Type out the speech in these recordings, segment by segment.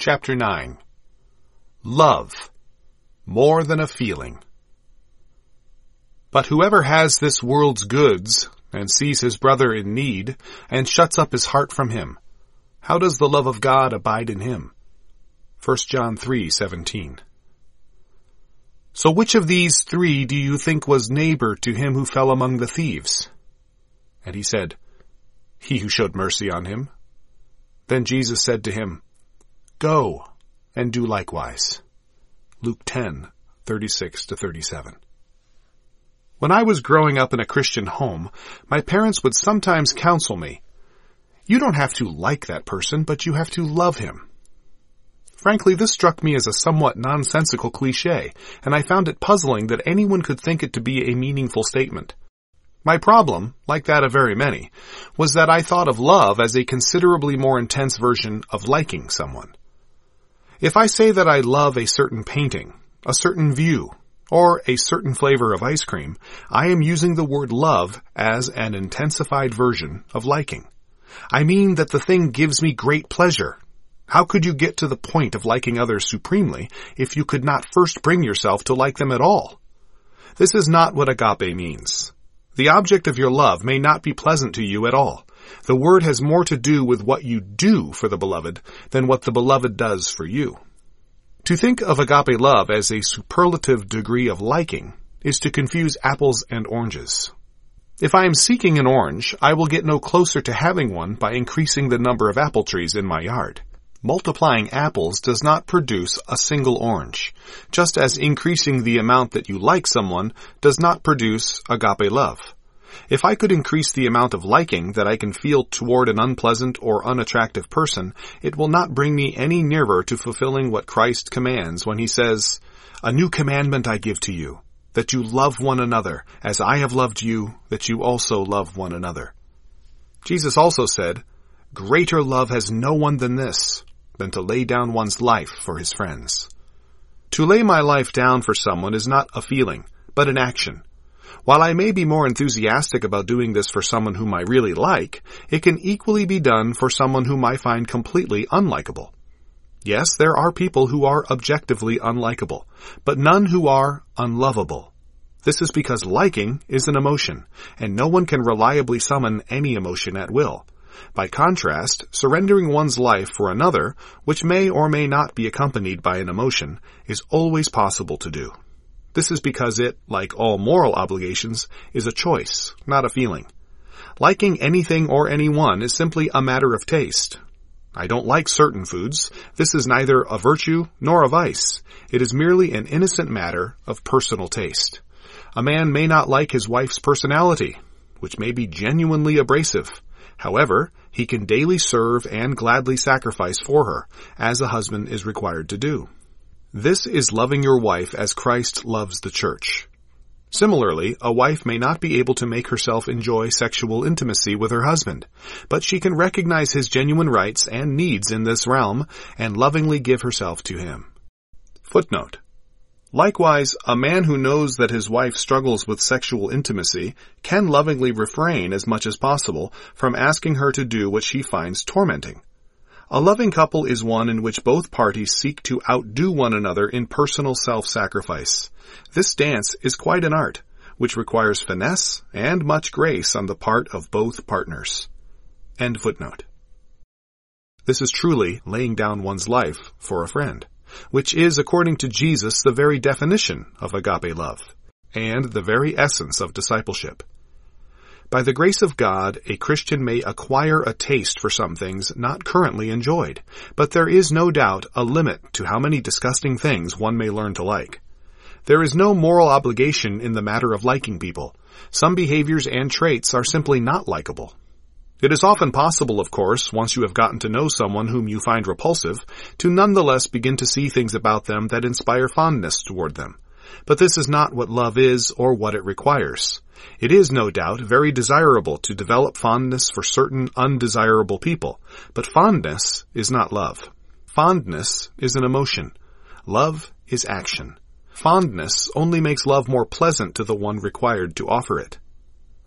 Chapter 9. Love, more than a feeling. But whoever has this world's goods, and sees his brother in need, and shuts up his heart from him, how does the love of God abide in him? 1 John 3:17. So which of these three do you think was neighbor to him who fell among the thieves? And he said, He who showed mercy on him. Then Jesus said to him, Go and do likewise. Luke 10:36-37. When I was growing up in a Christian home, my parents would sometimes counsel me, You don't have to like that person, but you have to love him. Frankly, this struck me as a somewhat nonsensical cliché, and I found it puzzling that anyone could think it to be a meaningful statement. My problem, like that of very many, was that I thought of love as a considerably more intense version of liking someone. If I say that I love a certain painting, a certain view, or a certain flavor of ice cream, I am using the word love as an intensified version of liking. I mean that the thing gives me great pleasure. How could you get to the point of liking others supremely if you could not first bring yourself to like them at all? This is not what agape means. The object of your love may not be pleasant to you at all. The word has more to do with what you do for the beloved than what the beloved does for you. To think of agape love as a superlative degree of liking is to confuse apples and oranges. If I am seeking an orange, I will get no closer to having one by increasing the number of apple trees in my yard. Multiplying apples does not produce a single orange, just as increasing the amount that you like someone does not produce agape love. If I could increase the amount of liking that I can feel toward an unpleasant or unattractive person, it will not bring me any nearer to fulfilling what Christ commands when he says, A new commandment I give to you, that you love one another, as I have loved you, that you also love one another. Jesus also said, Greater love has no one than this, than to lay down one's life for his friends. To lay my life down for someone is not a feeling, but an action. While I may be more enthusiastic about doing this for someone whom I really like, it can equally be done for someone whom I find completely unlikable. Yes, there are people who are objectively unlikable, but none who are unlovable. This is because liking is an emotion, and no one can reliably summon any emotion at will. By contrast, surrendering one's life for another, which may or may not be accompanied by an emotion, is always possible to do. This is because it, like all moral obligations, is a choice, not a feeling. Liking anything or anyone is simply a matter of taste. I don't like certain foods. This is neither a virtue nor a vice. It is merely an innocent matter of personal taste. A man may not like his wife's personality, which may be genuinely abrasive. However, he can daily serve and gladly sacrifice for her, as a husband is required to do. This is loving your wife as Christ loves the church. Similarly, a wife may not be able to make herself enjoy sexual intimacy with her husband, but she can recognize his genuine rights and needs in this realm and lovingly give herself to him. Footnote. Likewise, a man who knows that his wife struggles with sexual intimacy can lovingly refrain as much as possible from asking her to do what she finds tormenting. A loving couple is one in which both parties seek to outdo one another in personal self-sacrifice. This dance is quite an art, which requires finesse and much grace on the part of both partners. End footnote. This is truly laying down one's life for a friend, which is, according to Jesus, the very definition of agape love, and the very essence of discipleship. By the grace of God, a Christian may acquire a taste for some things not currently enjoyed, but there is no doubt a limit to how many disgusting things one may learn to like. There is no moral obligation in the matter of liking people. Some behaviors and traits are simply not likable. It is often possible, of course, once you have gotten to know someone whom you find repulsive, to nonetheless begin to see things about them that inspire fondness toward them. But this is not what love is or what it requires. It is, no doubt, very desirable to develop fondness for certain undesirable people, but fondness is not love. Fondness is an emotion. Love is action. Fondness only makes love more pleasant to the one required to offer it.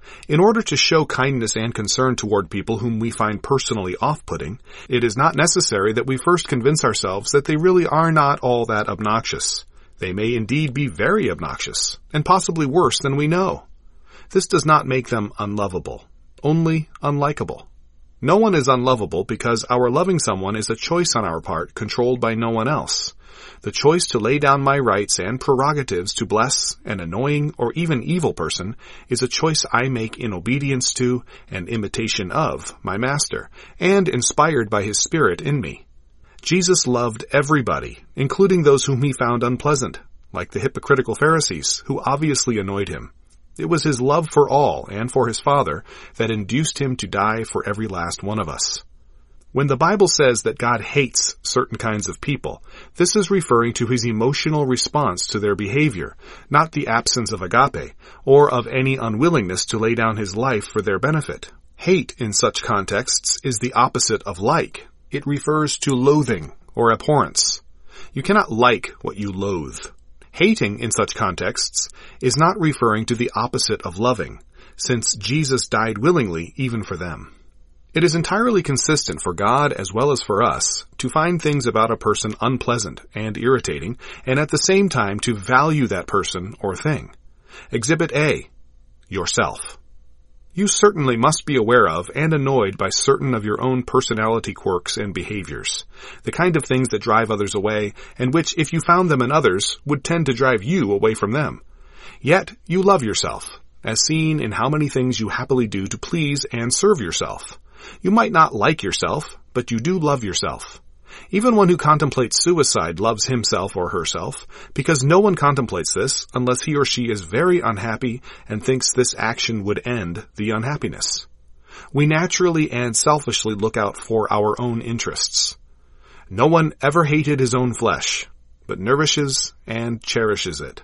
In order to show kindness and concern toward people whom we find personally off-putting, it is not necessary that we first convince ourselves that they really are not all that obnoxious. They may indeed be very obnoxious, and possibly worse than we know. This does not make them unlovable, only unlikable. No one is unlovable because our loving someone is a choice on our part controlled by no one else. The choice to lay down my rights and prerogatives to bless an annoying or even evil person is a choice I make in obedience to and imitation of my Master, and inspired by His Spirit in me. Jesus loved everybody, including those whom He found unpleasant, like the hypocritical Pharisees, who obviously annoyed Him. It was His love for all and for His Father that induced Him to die for every last one of us. When the Bible says that God hates certain kinds of people, this is referring to His emotional response to their behavior, not the absence of agape, or of any unwillingness to lay down His life for their benefit. Hate in such contexts is the opposite of like. It refers to loathing or abhorrence. You cannot like what you loathe. Hating in such contexts is not referring to the opposite of loving, since Jesus died willingly even for them. It is entirely consistent for God as well as for us to find things about a person unpleasant and irritating, and at the same time to value that person or thing. Exhibit A, yourself. You certainly must be aware of and annoyed by certain of your own personality quirks and behaviors, the kind of things that drive others away, and which, if you found them in others, would tend to drive you away from them. Yet you love yourself, as seen in how many things you happily do to please and serve yourself. You might not like yourself, but you do love yourself. Even one who contemplates suicide loves himself or herself, because no one contemplates this unless he or she is very unhappy and thinks this action would end the unhappiness. We naturally and selfishly look out for our own interests. No one ever hated his own flesh, but nourishes and cherishes it.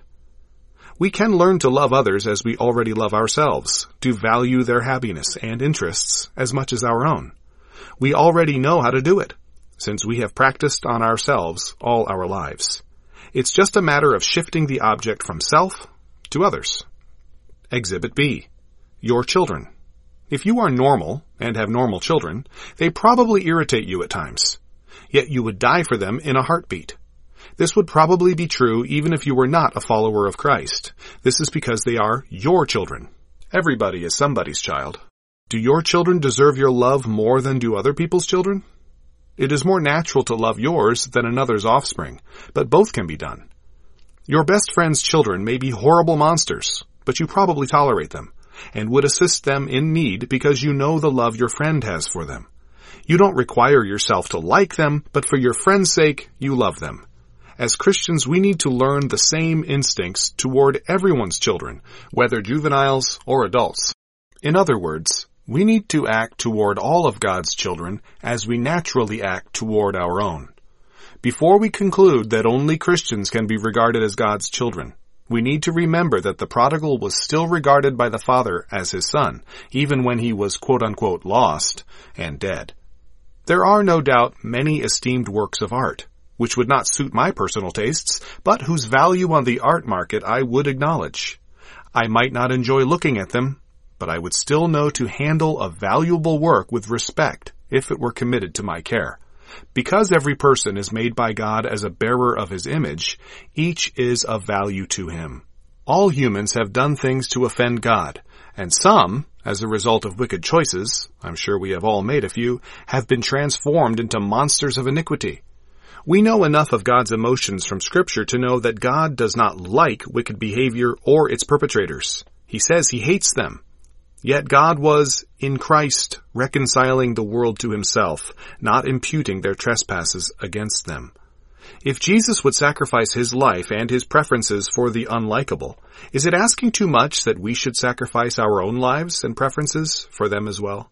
We can learn to love others as we already love ourselves, to value their happiness and interests as much as our own. We already know how to do it, since we have practiced on ourselves all our lives. It's just a matter of shifting the object from self to others. Exhibit B, your children. If you are normal and have normal children, they probably irritate you at times. Yet you would die for them in a heartbeat. This would probably be true even if you were not a follower of Christ. This is because they are your children. Everybody is somebody's child. Do your children deserve your love more than do other people's children? It is more natural to love yours than another's offspring, but both can be done. Your best friend's children may be horrible monsters, but you probably tolerate them, and would assist them in need because you know the love your friend has for them. You don't require yourself to like them, but for your friend's sake, you love them. As Christians, we need to learn the same instincts toward everyone's children, whether juveniles or adults. In other words, we need to act toward all of God's children as we naturally act toward our own. Before we conclude that only Christians can be regarded as God's children, we need to remember that the prodigal was still regarded by the Father as his son, even when he was quote-unquote lost and dead. There are no doubt many esteemed works of art, which would not suit my personal tastes, but whose value on the art market I would acknowledge. I might not enjoy looking at them, but I would still know to handle a valuable work with respect if it were committed to my care. Because every person is made by God as a bearer of His image, each is of value to Him. All humans have done things to offend God, and some, as a result of wicked choices, I'm sure we have all made a few, have been transformed into monsters of iniquity. We know enough of God's emotions from Scripture to know that God does not like wicked behavior or its perpetrators. He says He hates them. Yet God was, in Christ, reconciling the world to Himself, not imputing their trespasses against them. If Jesus would sacrifice His life and His preferences for the unlikable, is it asking too much that we should sacrifice our own lives and preferences for them as well?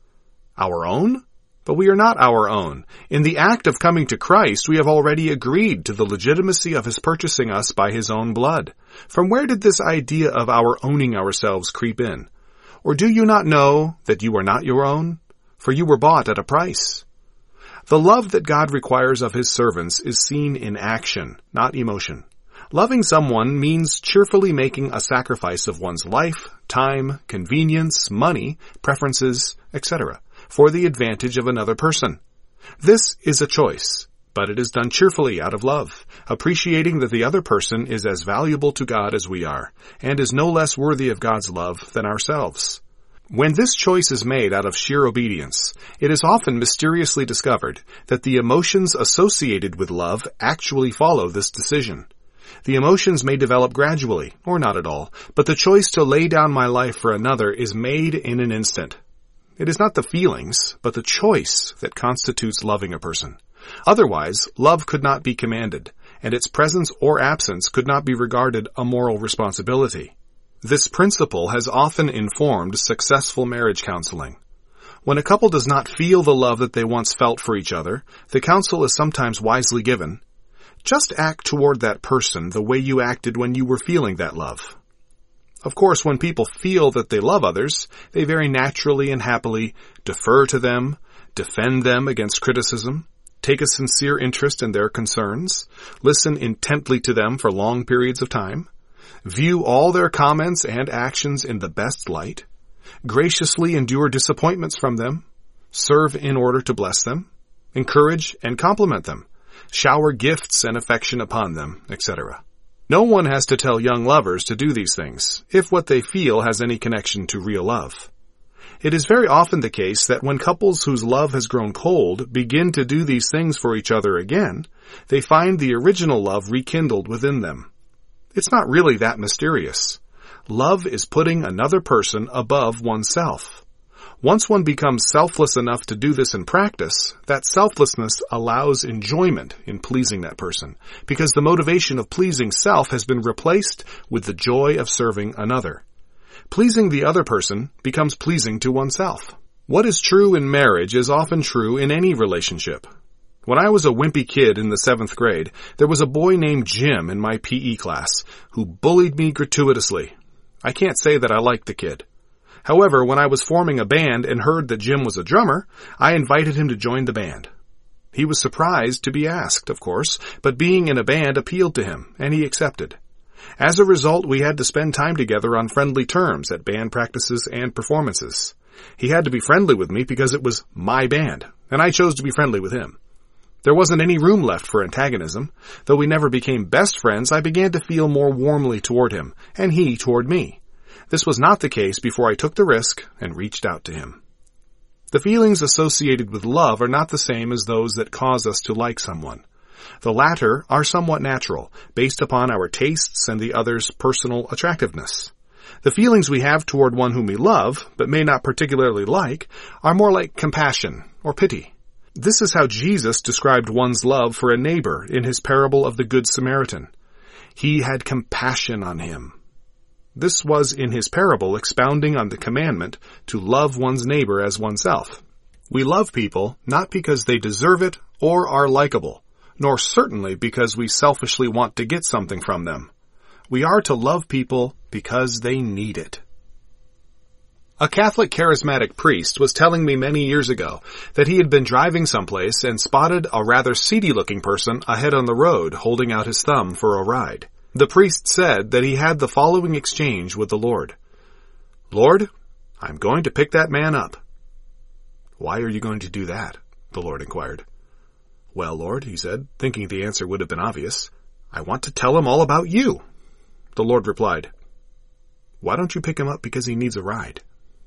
Our own? But we are not our own. In the act of coming to Christ, we have already agreed to the legitimacy of His purchasing us by His own blood. From where did this idea of our owning ourselves creep in? Or do you not know that you are not your own? For you were bought at a price. The love that God requires of His servants is seen in action, not emotion. Loving someone means cheerfully making a sacrifice of one's life, time, convenience, money, preferences, etc., for the advantage of another person. This is a choice, but it is done cheerfully out of love, appreciating that the other person is as valuable to God as we are, and is no less worthy of God's love than ourselves. When this choice is made out of sheer obedience, it is often mysteriously discovered that the emotions associated with love actually follow this decision. The emotions may develop gradually, or not at all, but the choice to lay down my life for another is made in an instant. It is not the feelings, but the choice that constitutes loving a person. Otherwise, love could not be commanded, and its presence or absence could not be regarded a moral responsibility. This principle has often informed successful marriage counseling. When a couple does not feel the love that they once felt for each other, the counsel is sometimes wisely given. Just act toward that person the way you acted when you were feeling that love. Of course, when people feel that they love others, they very naturally and happily defer to them, defend them against criticism, take a sincere interest in their concerns, listen intently to them for long periods of time, view all their comments and actions in the best light, graciously endure disappointments from them, serve in order to bless them, encourage and compliment them, shower gifts and affection upon them, etc. No one has to tell young lovers to do these things, if what they feel has any connection to real love. It is very often the case that when couples whose love has grown cold begin to do these things for each other again, they find the original love rekindled within them. It's not really that mysterious. Love is putting another person above oneself. Once one becomes selfless enough to do this in practice, that selflessness allows enjoyment in pleasing that person, because the motivation of pleasing self has been replaced with the joy of serving another. Pleasing the other person becomes pleasing to oneself. What is true in marriage is often true in any relationship. When I was a wimpy kid in the 7th grade, there was a boy named Jim in my PE class who bullied me gratuitously. I can't say that I liked the kid. However, when I was forming a band and heard that Jim was a drummer, I invited him to join the band. He was surprised to be asked, of course, but being in a band appealed to him, and he accepted. As a result, we had to spend time together on friendly terms at band practices and performances. He had to be friendly with me because it was my band, and I chose to be friendly with him. There wasn't any room left for antagonism. Though we never became best friends, I began to feel more warmly toward him, and he toward me. This was not the case before I took the risk and reached out to him. The feelings associated with love are not the same as those that cause us to like someone. The latter are somewhat natural, based upon our tastes and the other's personal attractiveness. The feelings we have toward one whom we love, but may not particularly like, are more like compassion or pity. This is how Jesus described one's love for a neighbor in his parable of the Good Samaritan. He had compassion on him. This was in his parable expounding on the commandment to love one's neighbor as oneself. We love people not because they deserve it or are likable, nor certainly because we selfishly want to get something from them. We are to love people because they need it. A Catholic charismatic priest was telling me many years ago that he had been driving someplace and spotted a rather seedy-looking person ahead on the road holding out his thumb for a ride. The priest said that he had the following exchange with the Lord. "Lord, I'm going to pick that man up." "Why are you going to do that?" the Lord inquired. "Well, Lord," he said, thinking the answer would have been obvious, "I want to tell him all about you." The Lord replied, "Why don't you pick him up because he needs a ride?"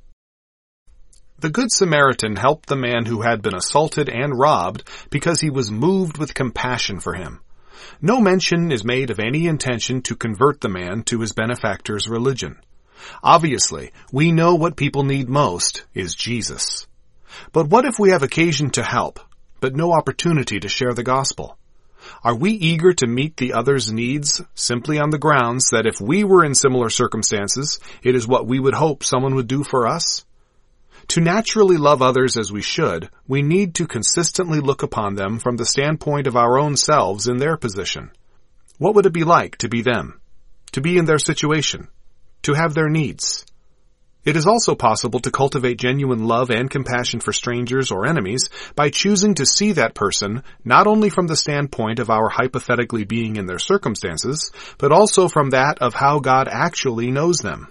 The Good Samaritan helped the man who had been assaulted and robbed because he was moved with compassion for him. No mention is made of any intention to convert the man to his benefactor's religion. Obviously, we know what people need most is Jesus. But what if we have occasion to help, but no opportunity to share the gospel? Are we eager to meet the other's needs simply on the grounds that if we were in similar circumstances, it is what we would hope someone would do for us? To naturally love others as we should, we need to consistently look upon them from the standpoint of our own selves in their position. What would it be like to be them? To be in their situation? To have their needs? It is also possible to cultivate genuine love and compassion for strangers or enemies by choosing to see that person not only from the standpoint of our hypothetically being in their circumstances, but also from that of how God actually knows them.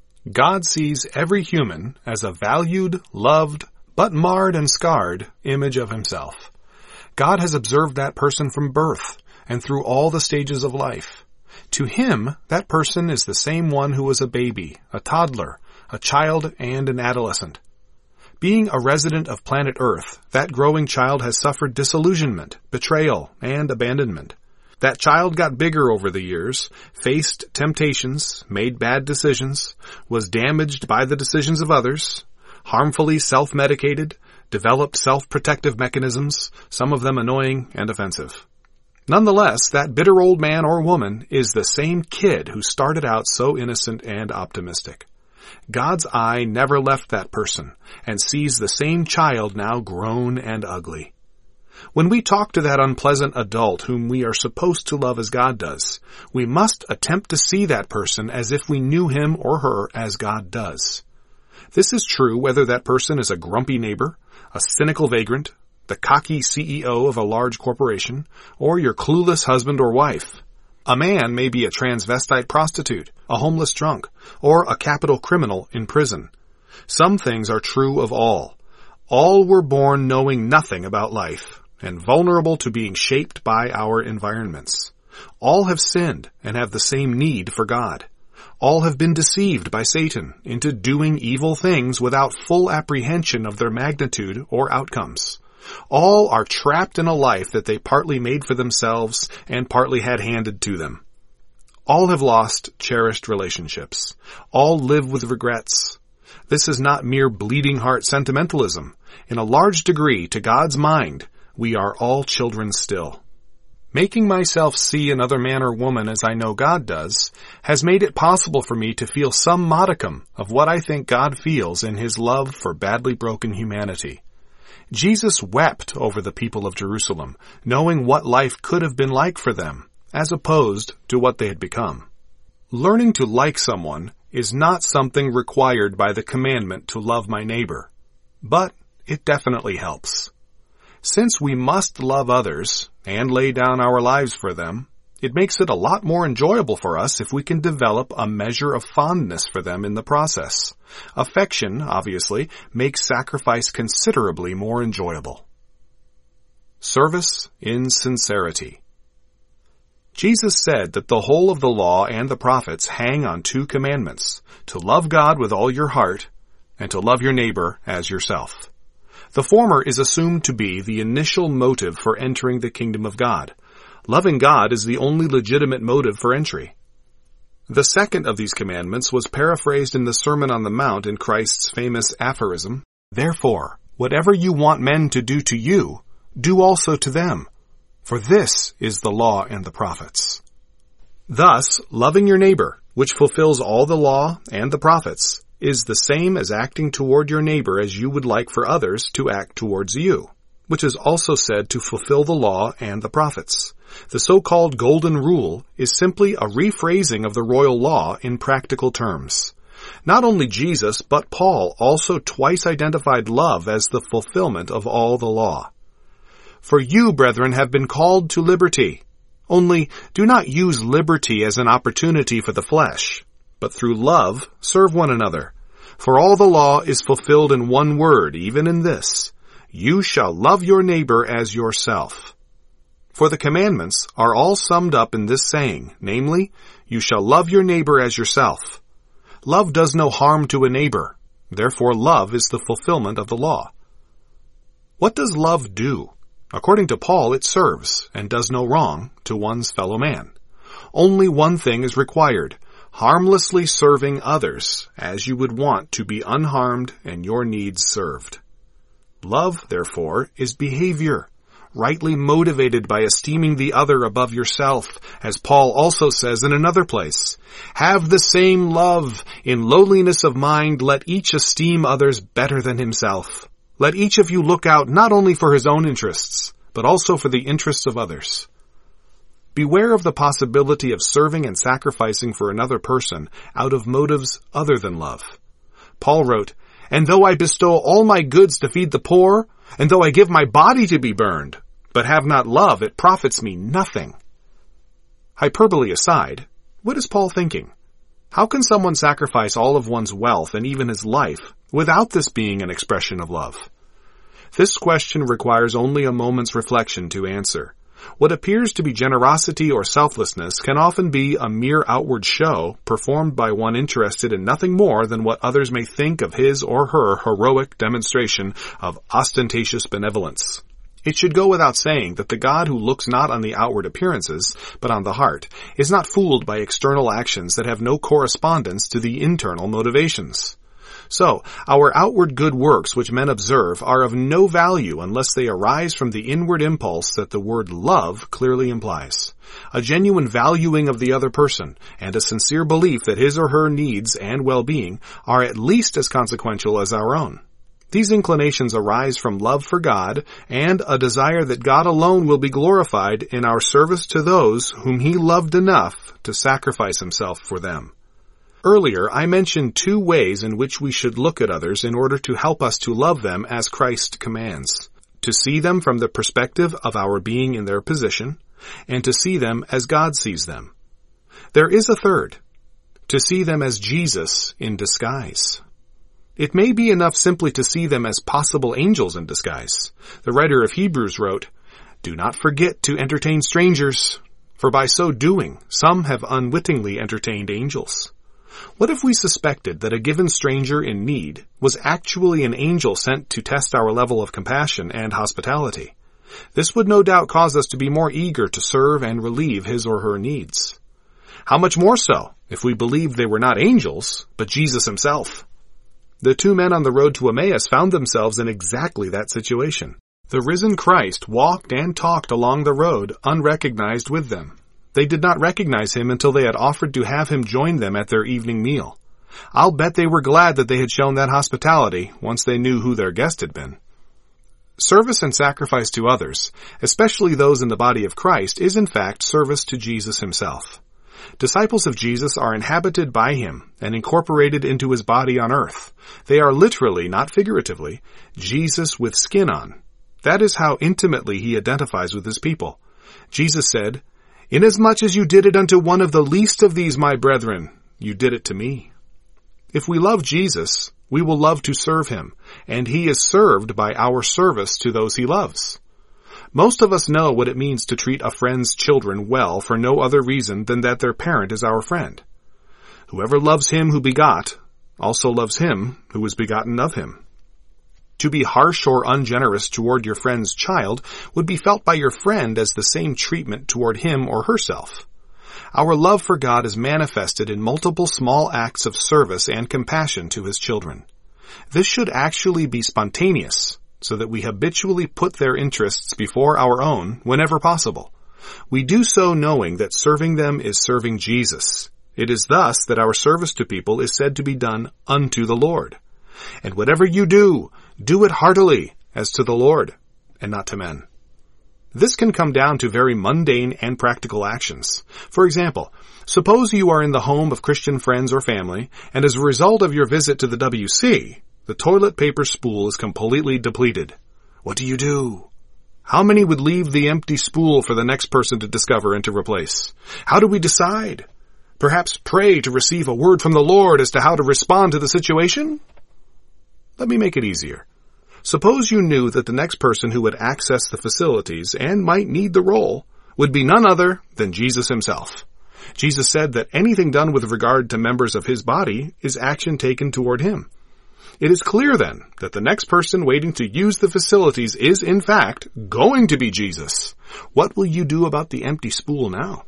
God sees every human as a valued, loved, but marred and scarred image of himself. God has observed that person from birth and through all the stages of life. To him, that person is the same one who was a baby, a toddler, a child, and an adolescent. Being a resident of planet Earth, that growing child has suffered disillusionment, betrayal, and abandonment. That child got bigger over the years, faced temptations, made bad decisions, was damaged by the decisions of others, harmfully self-medicated, developed self-protective mechanisms, some of them annoying and offensive. Nonetheless, that bitter old man or woman is the same kid who started out so innocent and optimistic. God's eye never left that person and sees the same child now grown and ugly. When we talk to that unpleasant adult whom we are supposed to love as God does, we must attempt to see that person as if we knew him or her as God does. This is true whether that person is a grumpy neighbor, a cynical vagrant, the cocky CEO of a large corporation, or your clueless husband or wife. A man may be a transvestite prostitute, a homeless drunk, or a capital criminal in prison. Some things are true of all. All were born knowing nothing about life, and vulnerable to being shaped by our environments. All have sinned and have the same need for God. All have been deceived by Satan into doing evil things without full apprehension of their magnitude or outcomes. All are trapped in a life that they partly made for themselves and partly had handed to them. All have lost cherished relationships. All live with regrets. This is not mere bleeding heart sentimentalism. In a large degree, to God's mind, we are all children still. Making myself see another man or woman as I know God does has made it possible for me to feel some modicum of what I think God feels in his love for badly broken humanity. Jesus wept over the people of Jerusalem, knowing what life could have been like for them, as opposed to what they had become. Learning to like someone is not something required by the commandment to love my neighbor, but it definitely helps. Since we must love others and lay down our lives for them, it makes it a lot more enjoyable for us if we can develop a measure of fondness for them in the process. Affection, obviously, makes sacrifice considerably more enjoyable. Service in sincerity. Jesus said that the whole of the law and the prophets hang on two commandments, to love God with all your heart and to love your neighbor as yourself. The former is assumed to be the initial motive for entering the kingdom of God. Loving God is the only legitimate motive for entry. The second of these commandments was paraphrased in the Sermon on the Mount in Christ's famous aphorism, "Therefore, whatever you want men to do to you, do also to them, for this is the law and the prophets." Thus, loving your neighbor, which fulfills all the law and the prophets, is the same as acting toward your neighbor as you would like for others to act towards you, which is also said to fulfill the law and the prophets. The so-called Golden Rule is simply a rephrasing of the royal law in practical terms. Not only Jesus, but Paul also twice identified love as the fulfillment of all the law. "For you, brethren, have been called to liberty. Only do not use liberty as an opportunity for the flesh, but through love serve one another. For all the law is fulfilled in one word, even in this: you shall love your neighbor as yourself. For the commandments are all summed up in this saying, namely, you shall love your neighbor as yourself. Love does no harm to a neighbor. Therefore, love is the fulfillment of the law." What does love do? According to Paul, it serves and does no wrong to one's fellow man. Only one thing is required: harmlessly serving others as you would want to be unharmed and your needs served. Love, therefore, is behavior, rightly motivated by esteeming the other above yourself, as Paul also says in another place. "Have the same love. In lowliness of mind, let each esteem others better than himself. Let each of you look out not only for his own interests, but also for the interests of others." Beware of the possibility of serving and sacrificing for another person out of motives other than love. Paul wrote, "And though I bestow all my goods to feed the poor, and though I give my body to be burned, but have not love, it profits me nothing." Hyperbole aside, what is Paul thinking? How can someone sacrifice all of one's wealth and even his life without this being an expression of love? This question requires only a moment's reflection to answer. What appears to be generosity or selflessness can often be a mere outward show performed by one interested in nothing more than what others may think of his or her heroic demonstration of ostentatious benevolence. It should go without saying that the God who looks not on the outward appearances, but on the heart, is not fooled by external actions that have no correspondence to the internal motivations. So, our outward good works which men observe are of no value unless they arise from the inward impulse that the word love clearly implies. A genuine valuing of the other person, and a sincere belief that his or her needs and well-being are at least as consequential as our own. These inclinations arise from love for God and a desire that God alone will be glorified in our service to those whom He loved enough to sacrifice Himself for them. Earlier, I mentioned 2 ways in which we should look at others in order to help us to love them as Christ commands. To see them from the perspective of our being in their position, and to see them as God sees them. There is a third, to see them as Jesus in disguise. It may be enough simply to see them as possible angels in disguise. The writer of Hebrews wrote, "Do not forget to entertain strangers, for by so doing some have unwittingly entertained angels." What if we suspected that a given stranger in need was actually an angel sent to test our level of compassion and hospitality? This would no doubt cause us to be more eager to serve and relieve his or her needs. How much more so if we believed they were not angels, but Jesus Himself? The 2 men on the road to Emmaus found themselves in exactly that situation. The risen Christ walked and talked along the road unrecognized with them. They did not recognize Him until they had offered to have Him join them at their evening meal. I'll bet they were glad that they had shown that hospitality once they knew who their guest had been. Service and sacrifice to others, especially those in the body of Christ, is in fact service to Jesus Himself. Disciples of Jesus are inhabited by Him and incorporated into His body on earth. They are literally, not figuratively, Jesus with skin on. That is how intimately He identifies with His people. Jesus said, "Inasmuch as you did it unto one of the least of these, my brethren, you did it to me." If we love Jesus, we will love to serve Him, and He is served by our service to those He loves. Most of us know what it means to treat a friend's children well for no other reason than that their parent is our friend. Whoever loves Him who begot also loves Him who was begotten of Him. To be harsh or ungenerous toward your friend's child would be felt by your friend as the same treatment toward him or herself. Our love for God is manifested in multiple small acts of service and compassion to His children. This should actually be spontaneous, so that we habitually put their interests before our own whenever possible. We do so knowing that serving them is serving Jesus. It is thus that our service to people is said to be done unto the Lord. And whatever you do, do it heartily, as to the Lord, and not to men. This can come down to very mundane and practical actions. For example, suppose you are in the home of Christian friends or family, and as a result of your visit to the WC, the toilet paper spool is completely depleted. What do? How many would leave the empty spool for the next person to discover and to replace? How do we decide? Perhaps pray to receive a word from the Lord as to how to respond to the situation? Let me make it easier. Suppose you knew that the next person who would access the facilities and might need the role would be none other than Jesus Himself. Jesus said that anything done with regard to members of His body is action taken toward Him. It is clear then that the next person waiting to use the facilities is in fact going to be Jesus. What will you do about the empty spool now?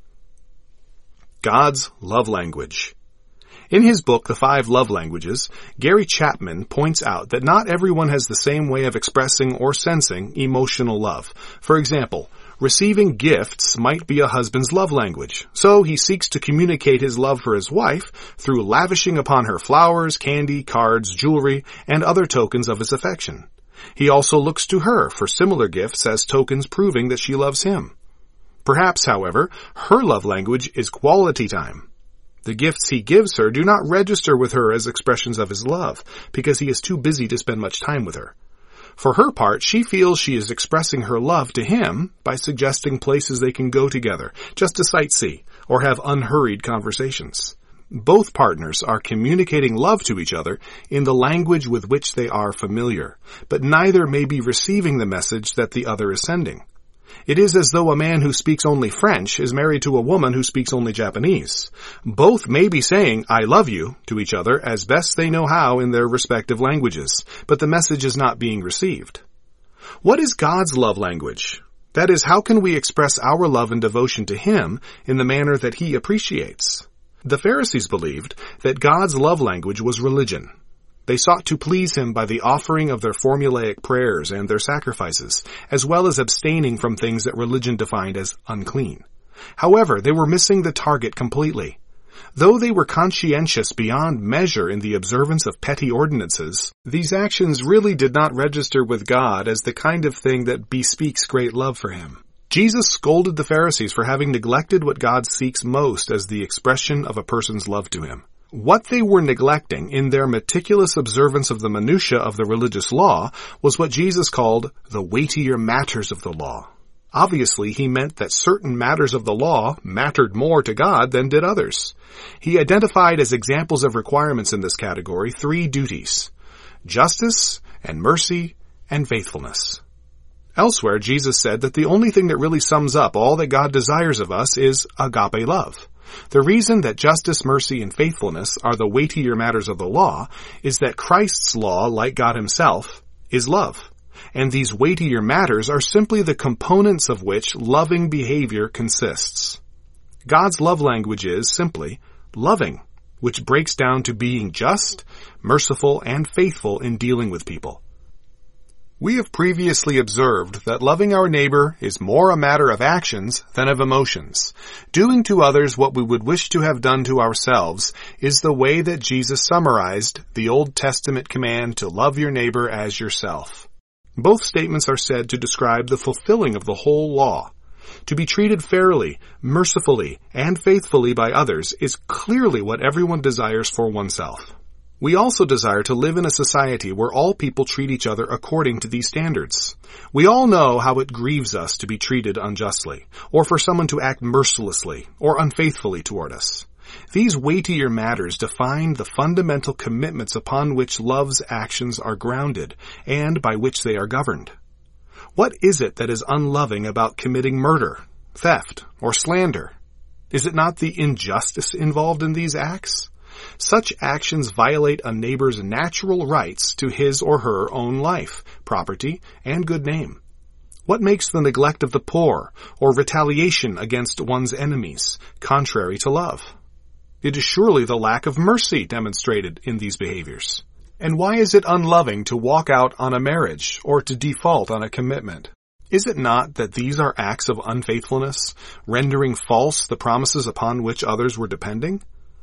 God's love language. In his book, The 5 Love Languages, Gary Chapman points out that not everyone has the same way of expressing or sensing emotional love. For example, receiving gifts might be a husband's love language, so he seeks to communicate his love for his wife through lavishing upon her flowers, candy, cards, jewelry, and other tokens of his affection. He also looks to her for similar gifts as tokens proving that she loves him. Perhaps, however, her love language is quality time. The gifts he gives her do not register with her as expressions of his love, because he is too busy to spend much time with her. For her part, she feels she is expressing her love to him by suggesting places they can go together, just to sightsee, or have unhurried conversations. Both partners are communicating love to each other in the language with which they are familiar, but neither may be receiving the message that the other is sending. It is as though a man who speaks only French is married to a woman who speaks only Japanese. Both may be saying, "I love you," to each other as best they know how in their respective languages, but the message is not being received. What is God's love language? That is, how can we express our love and devotion to Him in the manner that He appreciates? The Pharisees believed that God's love language was religion. They sought to please Him by the offering of their formulaic prayers and their sacrifices, as well as abstaining from things that religion defined as unclean. However, they were missing the target completely. Though they were conscientious beyond measure in the observance of petty ordinances, these actions really did not register with God as the kind of thing that bespeaks great love for Him. Jesus scolded the Pharisees for having neglected what God seeks most as the expression of a person's love to Him. What they were neglecting in their meticulous observance of the minutiae of the religious law was what Jesus called the weightier matters of the law. Obviously, He meant that certain matters of the law mattered more to God than did others. He identified as examples of requirements in this category 3 duties: justice and mercy and faithfulness. Elsewhere, Jesus said that the only thing that really sums up all that God desires of us is agape love. The reason that justice, mercy, and faithfulness are the weightier matters of the law is that Christ's law, like God Himself, is love. And these weightier matters are simply the components of which loving behavior consists. God's love language is simply loving, which breaks down to being just, merciful, and faithful in dealing with people. We have previously observed that loving our neighbor is more a matter of actions than of emotions. Doing to others what we would wish to have done to ourselves is the way that Jesus summarized the Old Testament command to love your neighbor as yourself. Both statements are said to describe the fulfilling of the whole law. To be treated fairly, mercifully, and faithfully by others is clearly what everyone desires for oneself. We also desire to live in a society where all people treat each other according to these standards. We all know how it grieves us to be treated unjustly, or for someone to act mercilessly or unfaithfully toward us. These weightier matters define the fundamental commitments upon which love's actions are grounded and by which they are governed. What is it that is unloving about committing murder, theft, or slander? Is it not the injustice involved in these acts? Such actions violate a neighbor's natural rights to his or her own life, property, and good name. What makes the neglect of the poor or retaliation against one's enemies contrary to love? It is surely the lack of mercy demonstrated in these behaviors. And why is it unloving to walk out on a marriage or to default on a commitment? Is it not that these are acts of unfaithfulness, rendering false the promises upon which others were depending?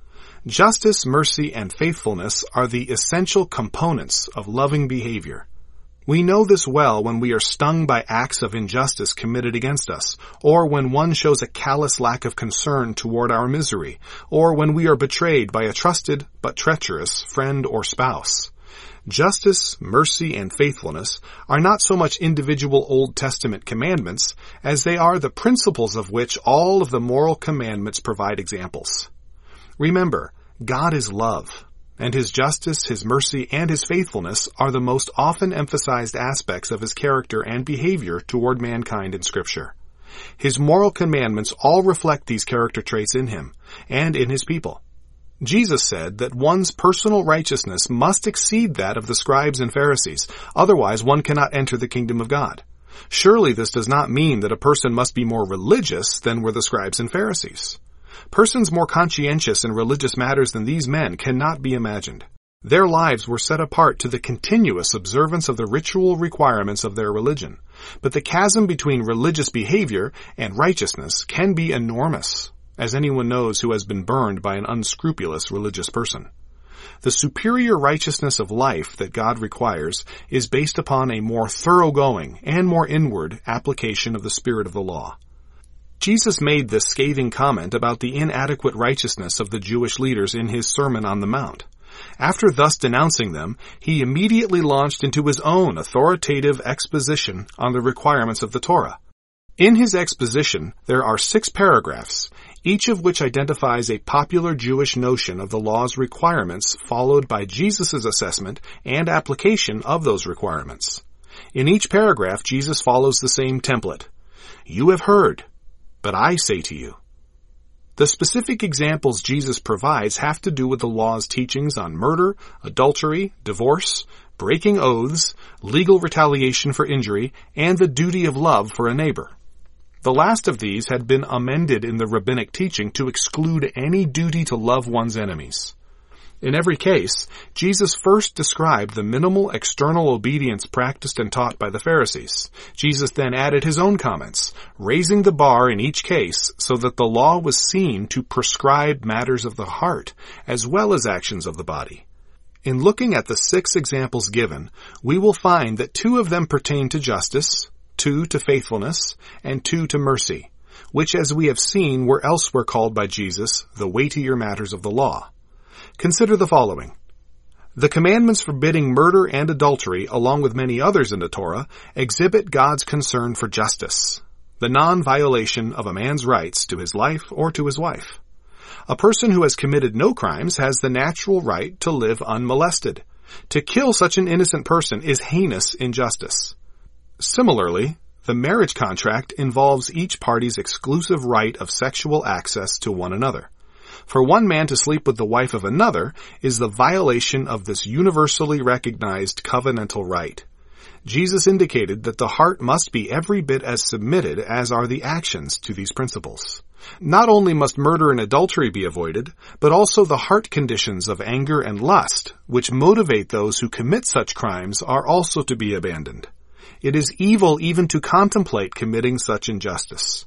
Justice, mercy, and faithfulness are the essential components of loving behavior. We know this well when we are stung by acts of injustice committed against us, or when one shows a callous lack of concern toward our misery, or when we are betrayed by a trusted but treacherous friend or spouse. Justice, mercy, and faithfulness are not so much individual Old Testament commandments as they are the principles of which all of the moral commandments provide examples. Remember, God is love, and His justice, His mercy, and His faithfulness are the most often emphasized aspects of His character and behavior toward mankind in Scripture. His moral commandments all reflect these character traits in Him and in His people. Jesus said that one's personal righteousness must exceed that of the scribes and Pharisees, otherwise one cannot enter the kingdom of God. Surely this does not mean that a person must be more religious than were the scribes and Pharisees. Persons more conscientious in religious matters than these men cannot be imagined. Their lives were set apart to the continuous observance of the ritual requirements of their religion. But the chasm between religious behavior and righteousness can be enormous, as anyone knows who has been burned by an unscrupulous religious person. The superior righteousness of life that God requires is based upon a more thoroughgoing and more inward application of the spirit of the law. Jesus made this scathing comment about the inadequate righteousness of the Jewish leaders in his Sermon on the Mount. After thus denouncing them, he immediately launched into his own authoritative exposition on the requirements of the Torah. In his exposition, there are 6 paragraphs, each of which identifies a popular Jewish notion of the law's requirements, followed by Jesus' assessment and application of those requirements. In each paragraph, Jesus follows the same template. You have heard, but I say to you. The specific examples Jesus provides have to do with the law's teachings on murder, adultery, divorce, breaking oaths, legal retaliation for injury, and the duty of love for a neighbor. The last of these had been amended in the rabbinic teaching to exclude any duty to love one's enemies. In every case, Jesus first described the minimal external obedience practiced and taught by the Pharisees. Jesus then added his own comments, raising the bar in each case so that the law was seen to prescribe matters of the heart as well as actions of the body. In looking at the 6 examples given, we will find that 2 of them pertain to justice, 2 to faithfulness, and 2 to mercy, which, as we have seen, were elsewhere called by Jesus the weightier matters of the law. Consider the following. The commandments forbidding murder and adultery, along with many others in the Torah, exhibit God's concern for justice, the non-violation of a man's rights to his life or to his wife. A person who has committed no crimes has the natural right to live unmolested. To kill such an innocent person is heinous injustice. Similarly, the marriage contract involves each party's exclusive right of sexual access to one another. For one man to sleep with the wife of another is the violation of this universally recognized covenantal right. Jesus indicated that the heart must be every bit as submitted as are the actions to these principles. Not only must murder and adultery be avoided, but also the heart conditions of anger and lust, which motivate those who commit such crimes, are also to be abandoned. It is evil even to contemplate committing such injustice.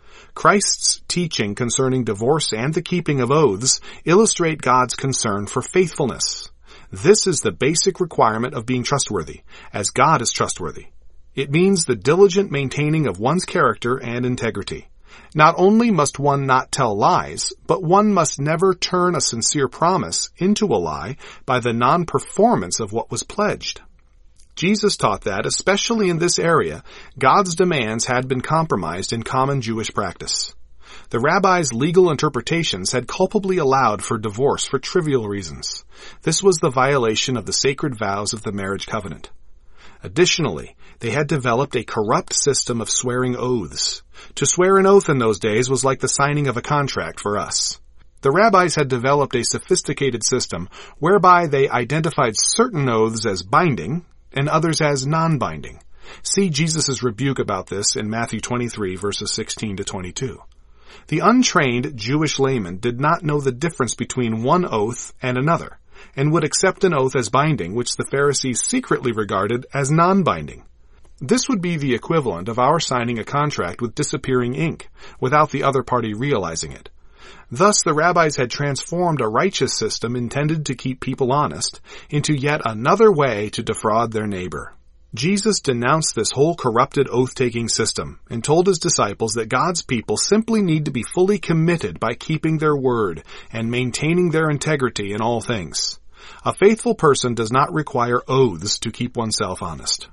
Christ's teaching concerning divorce and the keeping of oaths illustrate God's concern for faithfulness. This is the basic requirement of being trustworthy, as God is trustworthy. It means the diligent maintaining of one's character and integrity. Not only must one not tell lies, but one must never turn a sincere promise into a lie by the non-performance of what was pledged. Jesus taught that, especially in this area, God's demands had been compromised in common Jewish practice. The rabbis' legal interpretations had culpably allowed for divorce for trivial reasons. This was the violation of the sacred vows of the marriage covenant. Additionally, they had developed a corrupt system of swearing oaths. To swear an oath in those days was like the signing of a contract for us. The rabbis had developed a sophisticated system whereby they identified certain oaths as binding and others as non-binding. See Jesus' rebuke about this in Matthew 23, verses 16 to 22. The untrained Jewish layman did not know the difference between one oath and another, and would accept an oath as binding which the Pharisees secretly regarded as non-binding. This would be the equivalent of our signing a contract with disappearing ink, without the other party realizing it. Thus, the rabbis had transformed a righteous system intended to keep people honest into yet another way to defraud their neighbor. Jesus denounced this whole corrupted oath-taking system and told his disciples that God's people simply need to be fully committed by keeping their word and maintaining their integrity in all things. A faithful person does not require oaths to keep oneself honest.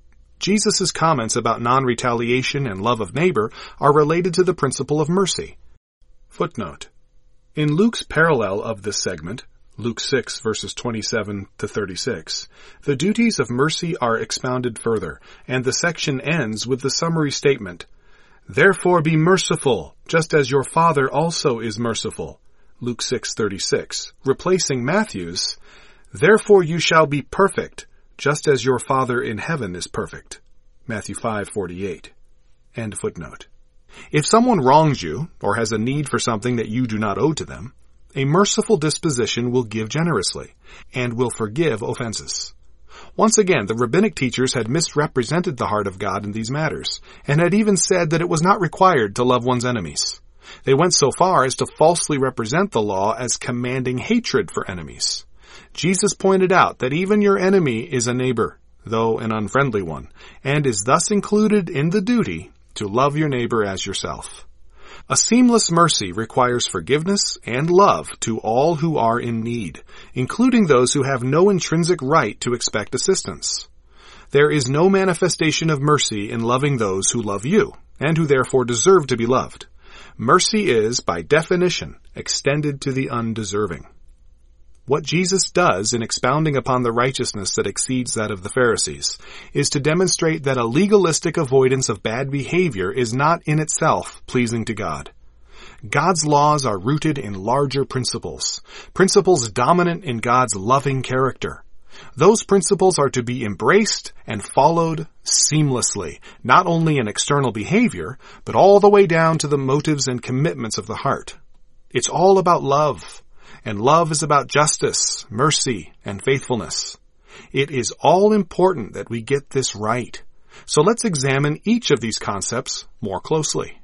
Jesus' comments about non-retaliation and love of neighbor are related to the principle of mercy. Footnote. In Luke's parallel of this segment, Luke 6, verses 27 to 36, the duties of mercy are expounded further, and the section ends with the summary statement, "Therefore be merciful, just as your Father also is merciful," Luke 6:36, replacing Matthew's, "Therefore you shall be perfect, just as your Father in heaven is perfect," Matthew 5:48. End footnote. If someone wrongs you, or has a need for something that you do not owe to them, a merciful disposition will give generously, and will forgive offenses. Once again, the rabbinic teachers had misrepresented the heart of God in these matters, and had even said that it was not required to love one's enemies. They went so far as to falsely represent the law as commanding hatred for enemies. Jesus pointed out that even your enemy is a neighbor, though an unfriendly one, and is thus included in the duty to love your neighbor as yourself. A seamless mercy requires forgiveness and love to all who are in need, including those who have no intrinsic right to expect assistance. There is no manifestation of mercy in loving those who love you, and who therefore deserve to be loved. Mercy is, by definition, extended to the undeserving. What Jesus does in expounding upon the righteousness that exceeds that of the Pharisees is to demonstrate that a legalistic avoidance of bad behavior is not in itself pleasing to God. God's laws are rooted in larger principles dominant in God's loving character. Those principles are to be embraced and followed seamlessly, not only in external behavior, but all the way down to the motives and commitments of the heart. It's all about love. And love is about justice, mercy, and faithfulness. It is all important that we get this right. So let's examine each of these concepts more closely.